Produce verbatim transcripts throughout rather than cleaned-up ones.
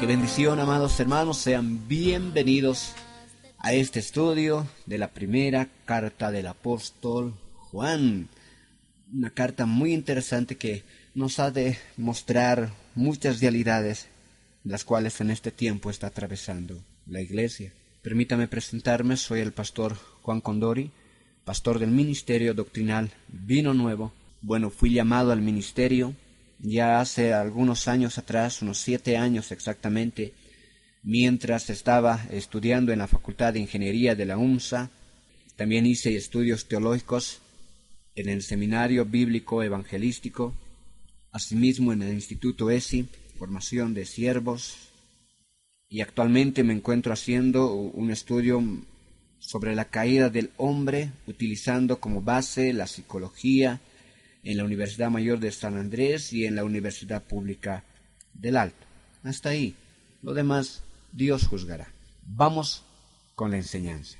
Qué bendición, amados hermanos, sean bienvenidos a este estudio de la primera carta del apóstol Juan. Una carta muy interesante que nos ha de mostrar muchas realidades, las cuales en este tiempo está atravesando la iglesia. Permítame presentarme, soy el pastor Juan Condori, pastor del Ministerio Doctrinal Vino Nuevo. Bueno, fui llamado al ministerio ya hace algunos años atrás, unos siete años exactamente, mientras estaba estudiando en la Facultad de Ingeniería de la UNSA. También hice estudios teológicos en el Seminario Bíblico Evangelístico, asimismo en el Instituto E S I, formación de siervos, y actualmente me encuentro haciendo un estudio sobre la caída del hombre, utilizando como base la psicología en la Universidad Mayor de San Andrés y en la Universidad Pública del Alto. Hasta ahí. Lo demás, Dios juzgará. Vamos con la enseñanza.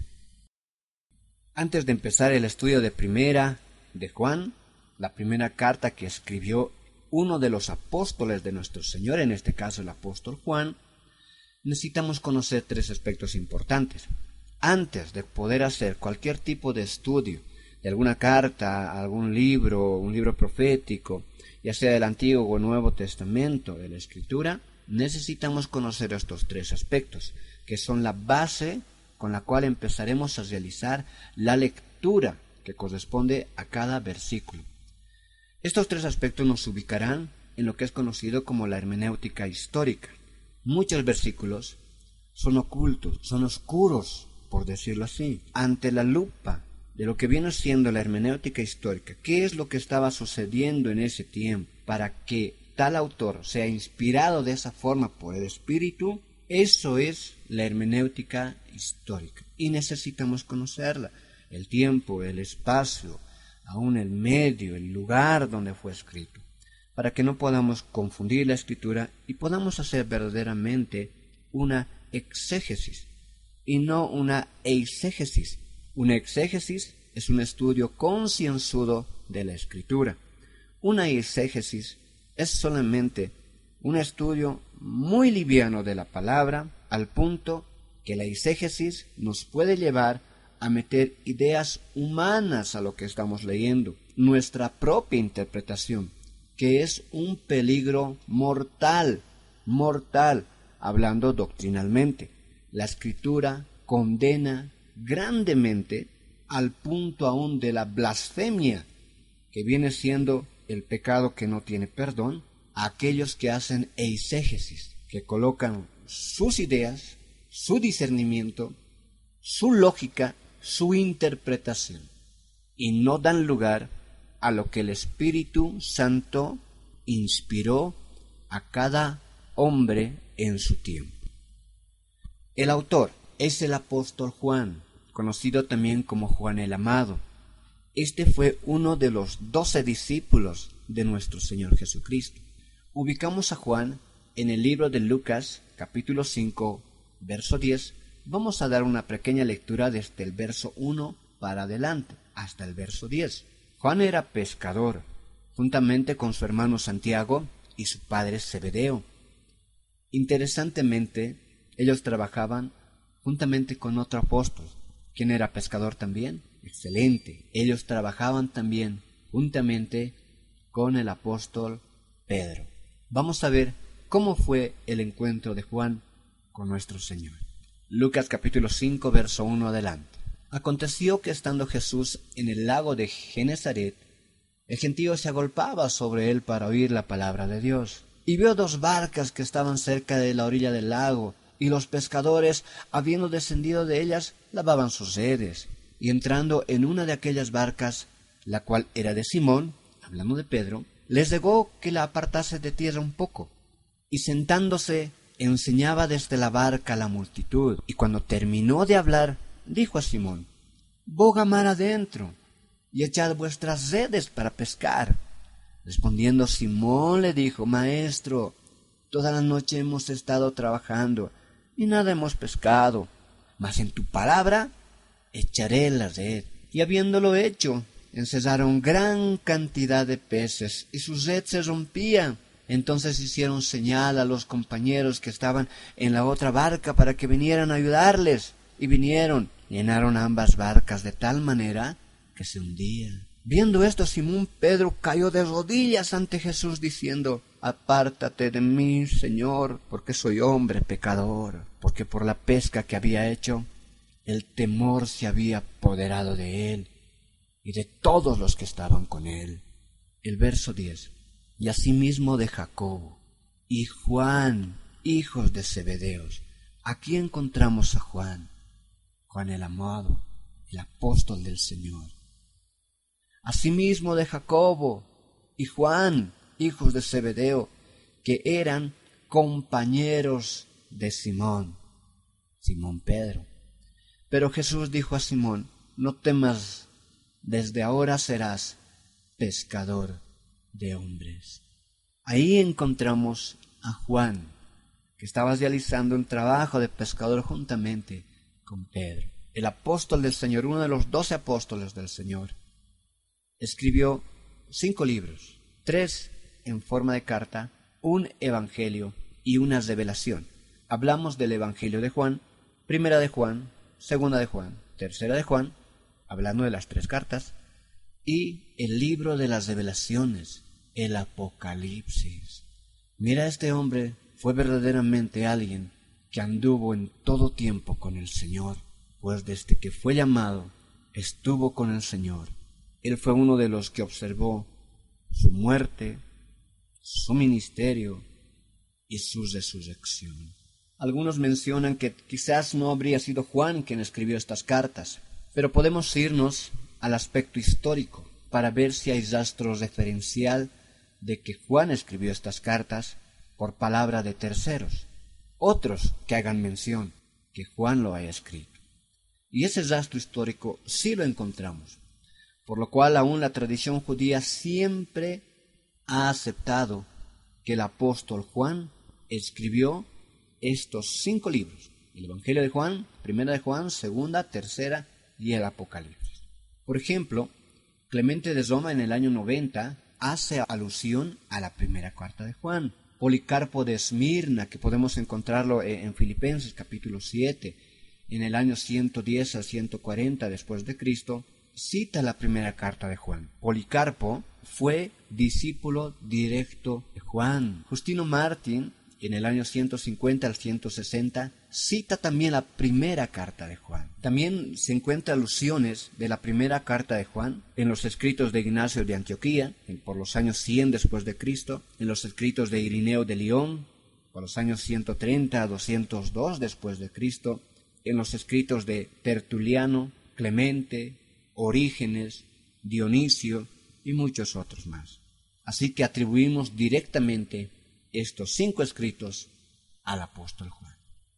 Antes de empezar el estudio de primera de Juan, la primera carta que escribió uno de los apóstoles de nuestro Señor, en este caso el apóstol Juan, necesitamos conocer tres aspectos importantes. Antes de poder hacer cualquier tipo de estudio de alguna carta, algún libro, un libro profético, ya sea del Antiguo o Nuevo Testamento, de la Escritura, necesitamos conocer estos tres aspectos, que son la base con la cual empezaremos a realizar la lectura que corresponde a cada versículo. Estos tres aspectos nos ubicarán en lo que es conocido como la hermenéutica histórica. Muchos versículos son ocultos, son oscuros, por decirlo así, ante la lupa de lo que viene siendo la hermenéutica histórica. ¿Qué es lo que estaba sucediendo en ese tiempo para que tal autor sea inspirado de esa forma por el Espíritu? Eso es la hermenéutica histórica y necesitamos conocerla. El tiempo, el espacio, aún el medio, el lugar donde fue escrito, para que no podamos confundir la Escritura y podamos hacer verdaderamente una exégesis y no una eisegesis. Una exégesis es un estudio concienzudo de la Escritura. Una eisegesis es solamente un estudio muy liviano de la palabra, al punto que la eisegesis nos puede llevar a meter ideas humanas a lo que estamos leyendo, nuestra propia interpretación, que es un peligro mortal, mortal, hablando doctrinalmente. La Escritura condena grandemente al punto aún de la blasfemia, que viene siendo el pecado que no tiene perdón, a aquellos que hacen eisegesis, que colocan sus ideas, su discernimiento, su lógica, su interpretación, y no dan lugar a lo que el Espíritu Santo inspiró a cada hombre en su tiempo. El autor es el apóstol Juan, conocido también como Juan el Amado. Este fue uno de los doce discípulos de nuestro Señor Jesucristo. Ubicamos a Juan en el libro de Lucas, capítulo cinco, verso diez. Vamos a dar una pequeña lectura desde el verso uno para adelante, hasta el verso diez. Juan era pescador, juntamente con su hermano Santiago y su padre Zebedeo. Interesantemente, ellos trabajaban juntamente con otro apóstol, quien era pescador también. Excelente. Ellos trabajaban también juntamente con el apóstol Pedro. Vamos a ver cómo fue el encuentro de Juan con nuestro Señor. Lucas capítulo cinco, verso uno adelante. Aconteció que estando Jesús en el lago de Genezaret, el gentío se agolpaba sobre él para oír la palabra de Dios. Y vio dos barcas que estaban cerca de la orilla del lago, y los pescadores, habiendo descendido de ellas, lavaban sus redes. Y entrando en una de aquellas barcas, la cual era de Simón, hablando de Pedro, les rogó que la apartase de tierra un poco. Y sentándose, enseñaba desde la barca a la multitud. Y cuando terminó de hablar, dijo a Simón: «Boga mar adentro, y echad vuestras redes para pescar». Respondiendo Simón le dijo: «Maestro, toda la noche hemos estado trabajando, y nada hemos pescado, mas en tu palabra echaré la red». Y habiéndolo hecho, encerraron gran cantidad de peces, y su red se rompía. Entonces hicieron señal a los compañeros que estaban en la otra barca para que vinieran a ayudarles. Y vinieron, llenaron ambas barcas de tal manera que se hundían. Viendo esto, Simón Pedro cayó de rodillas ante Jesús diciendo: Apártate de mí, Señor, porque soy hombre pecador. Porque por la pesca que había hecho, el temor se había apoderado de él y de todos los que estaban con él. El verso diez. Y asimismo de Jacobo y Juan, hijos de Zebedeos. Aquí encontramos a Juan, Juan el amado, el apóstol del Señor. Asimismo de Jacobo y Juan, hijos de Zebedeo, que eran compañeros de Simón, Simón Pedro. Pero Jesús dijo a Simón: No temas, desde ahora serás pescador de hombres. Ahí encontramos a Juan, que estaba realizando un trabajo de pescador juntamente con Pedro. El apóstol del Señor, uno de los doce apóstoles del Señor, escribió cinco libros, tres en forma de carta, un evangelio y una revelación. Hablamos del evangelio de Juan, primera de Juan, segunda de Juan, tercera de Juan, hablando de las tres cartas, y el libro de las revelaciones, el Apocalipsis. Mira, este hombre fue verdaderamente alguien que anduvo en todo tiempo con el Señor, pues desde que fue llamado, estuvo con el Señor. Él fue uno de los que observó su muerte, su ministerio y su resurrección. Algunos mencionan que quizás no habría sido Juan quien escribió estas cartas, pero podemos irnos al aspecto histórico para ver si hay rastro referencial de que Juan escribió estas cartas por palabra de terceros, otros que hagan mención que Juan lo haya escrito. Y ese rastro histórico sí lo encontramos, por lo cual aún la tradición judía siempre ha aceptado que el apóstol Juan escribió estos cinco libros: el Evangelio de Juan, Primera de Juan, Segunda, Tercera y el Apocalipsis. Por ejemplo, Clemente de Roma en el año noventa hace alusión a la primera carta de Juan. Policarpo de Esmirna, que podemos encontrarlo en Filipenses capítulo siete, en el año ciento diez al ciento cuarenta después de Cristo, cita la primera carta de Juan. Policarpo fue discípulo directo de Juan. Justino Mártir, en el año ciento cincuenta al ciento sesenta, cita también la primera carta de Juan. También se encuentran alusiones de la primera carta de Juan en los escritos de Ignacio de Antioquía, en, por los años cien después de Cristo, en los escritos de Irineo de León, por los años ciento treinta a doscientos dos después de Cristo, en los escritos de Tertuliano, Clemente, Orígenes, Dionisio y muchos otros más. Así que atribuimos directamente estos cinco escritos al apóstol Juan.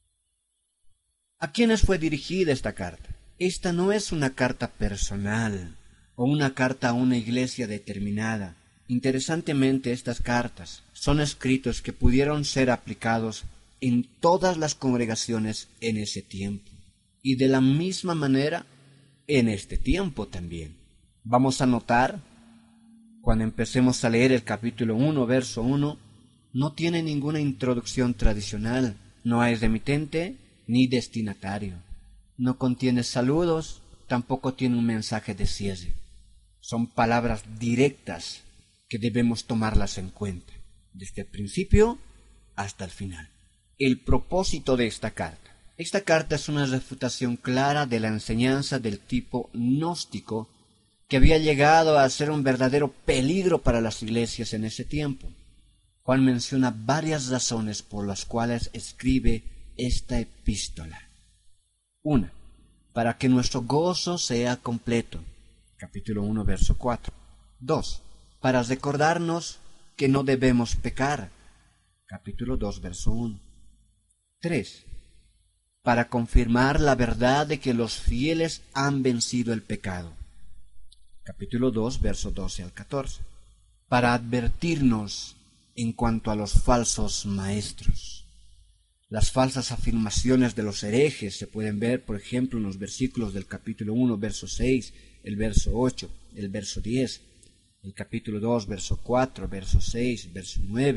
¿A quiénes fue dirigida esta carta? Esta no es una carta personal o una carta a una iglesia determinada. Interesantemente, estas cartas son escritos que pudieron ser aplicados en todas las congregaciones en ese tiempo, y de la misma manera en este tiempo también. Vamos a notar, cuando empecemos a leer el capítulo uno, verso uno, no tiene ninguna introducción tradicional, no hay remitente ni destinatario, no contiene saludos, tampoco tiene un mensaje de cierre. Son palabras directas que debemos tomarlas en cuenta, desde el principio hasta el final. El propósito de esta carta. Esta carta es una refutación clara de la enseñanza del tipo gnóstico que había llegado a ser un verdadero peligro para las iglesias en ese tiempo. Juan menciona varias razones por las cuales escribe esta epístola. Una, para que nuestro gozo sea completo. Capítulo uno, verso cuatro. Dos, para recordarnos que no debemos pecar. Capítulo dos, verso uno. Tres, para confirmar la verdad de que los fieles han vencido el pecado. Capítulo dos, verso doce al catorce. Para advertirnos en cuanto a los falsos maestros. Las falsas afirmaciones de los herejes se pueden ver, por ejemplo, en los versículos del capítulo uno, verso seis, el verso ocho, el verso diez, el capítulo dos, verso cuatro, verso seis, verso nueve,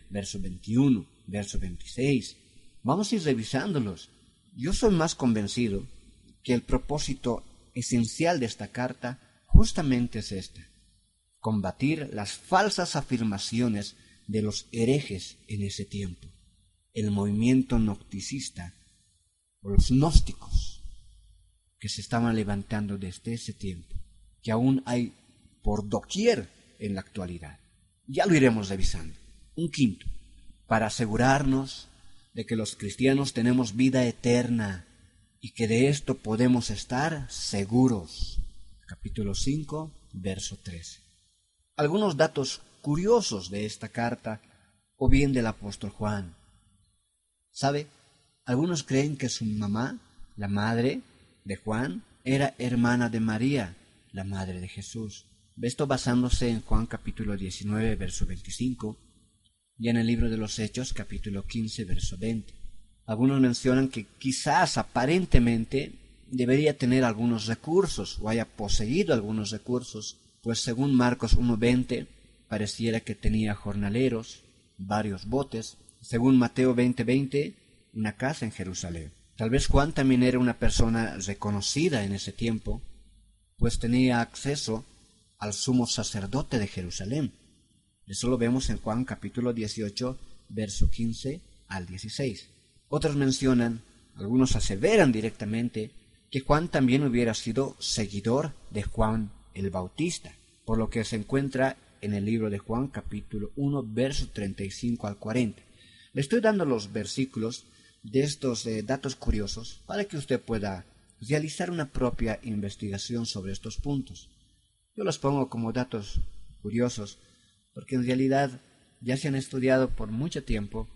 verso veintiuno, verso veintiséis. Vamos a ir revisándolos. Yo soy más convencido que el propósito esencial de esta carta justamente es este: combatir las falsas afirmaciones de los herejes en ese tiempo, el movimiento gnosticista o los gnósticos que se estaban levantando desde ese tiempo, que aún hay por doquier en la actualidad. Ya lo iremos revisando. Un quinto, para asegurarnos de que los cristianos tenemos vida eterna y que de esto podemos estar seguros. Capítulo cinco, verso trece. Algunos datos curiosos de esta carta o bien del apóstol Juan. ¿Sabe? Algunos creen que su mamá, la madre de Juan, era hermana de María, la madre de Jesús. Esto basándose en Juan capítulo diecinueve, verso veinticinco, y en el libro de los Hechos, capítulo quince, verso veinte. Algunos mencionan que quizás aparentemente debería tener algunos recursos o haya poseído algunos recursos, pues según Marcos uno veinte, pareciera que tenía jornaleros, varios botes. Según Mateo veinte veinte, una casa en Jerusalén. Tal vez Juan también era una persona reconocida en ese tiempo, pues tenía acceso al sumo sacerdote de Jerusalén. Eso lo vemos en Juan capítulo dieciocho, verso quince al dieciséis. Otros mencionan, algunos aseveran directamente, que Juan también hubiera sido seguidor de Juan el Bautista, por lo que se encuentra en el libro de Juan capítulo uno, verso treinta y cinco al cuarenta. Le estoy dando los versículos de estos eh, datos curiosos para que usted pueda realizar una propia investigación sobre estos puntos. Yo los pongo como datos curiosos porque en realidad ya se han estudiado por mucho tiempo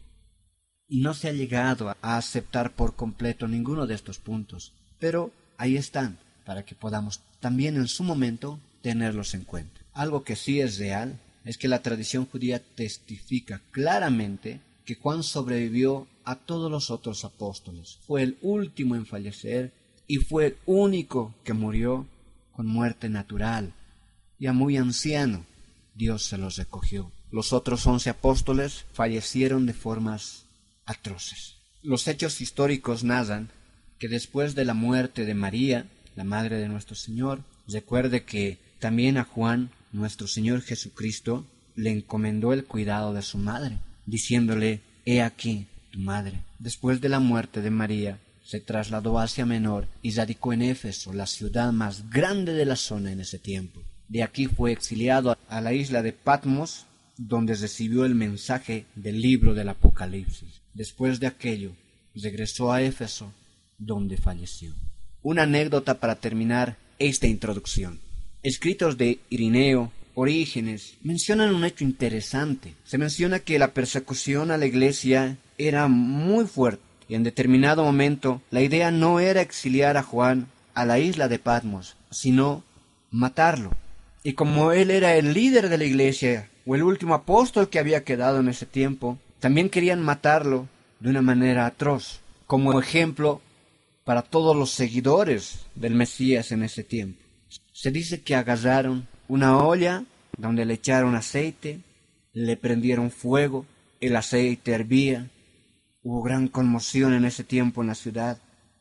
y no se ha llegado a aceptar por completo ninguno de estos puntos, pero ahí están para que podamos también en su momento tenerlos en cuenta. Algo que sí es real es que la tradición judía testifica claramente que Juan sobrevivió a todos los otros apóstoles. Fue el último en fallecer y fue el único que murió con muerte natural. Ya muy anciano, Dios se los recogió. Los otros once apóstoles fallecieron de formas atroces. Los hechos históricos narran que después de la muerte de María, la madre de nuestro Señor, recuerde que también a Juan, nuestro Señor Jesucristo, le encomendó el cuidado de su madre, diciéndole: «He aquí tu madre». Después de la muerte de María, se trasladó a Asia Menor y radicó en Éfeso, la ciudad más grande de la zona en ese tiempo. De aquí fue exiliado a la isla de Patmos, donde recibió el mensaje del libro del Apocalipsis. Después de aquello, regresó a Éfeso, donde falleció. Una anécdota para terminar esta introducción. Escritos de Irineo, Orígenes, mencionan un hecho interesante. Se menciona que la persecución a la iglesia era muy fuerte y en determinado momento la idea no era exiliar a Juan a la isla de Patmos, sino matarlo. Y como él era el líder de la iglesia o el último apóstol que había quedado en ese tiempo, también querían matarlo de una manera atroz, como ejemplo para todos los seguidores del Mesías en ese tiempo. Se dice que agarraron una olla donde le echaron aceite, le prendieron fuego, el aceite hervía, hubo gran conmoción en ese tiempo en la ciudad,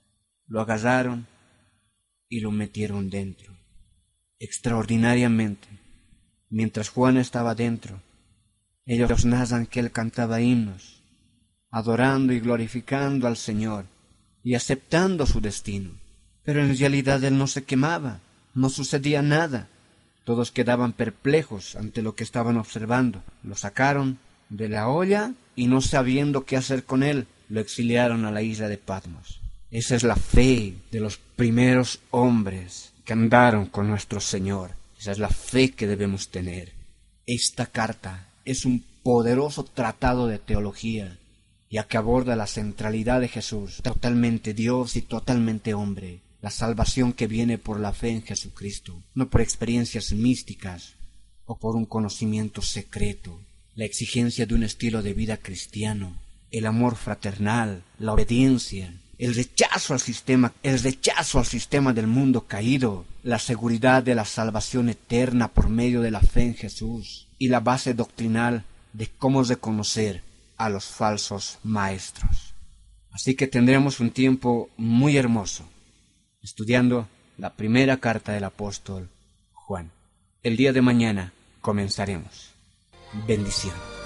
lo agarraron y lo metieron dentro. Extraordinariamente, mientras Juan estaba dentro, ellos narran que él cantaba himnos, adorando y glorificando al Señor y aceptando su destino. Pero en realidad él no se quemaba, no sucedía nada. Todos quedaban perplejos ante lo que estaban observando. Lo sacaron de la olla y no sabiendo qué hacer con él, lo exiliaron a la isla de Patmos. Esa es la fe de los primeros hombres que andaron con nuestro Señor. Esa es la fe que debemos tener. Esta carta es un poderoso tratado de teología, ya que aborda la centralidad de Jesús, totalmente Dios y totalmente hombre. La salvación que viene por la fe en Jesucristo, no por experiencias místicas o por un conocimiento secreto. La exigencia de un estilo de vida cristiano, el amor fraternal, la obediencia, el rechazo al sistema, el rechazo al sistema del mundo caído, la seguridad de la salvación eterna por medio de la fe en Jesús y la base doctrinal de cómo reconocer a los falsos maestros. Así que tendremos un tiempo muy hermoso estudiando la primera carta del apóstol Juan. El día de mañana comenzaremos. Bendiciones.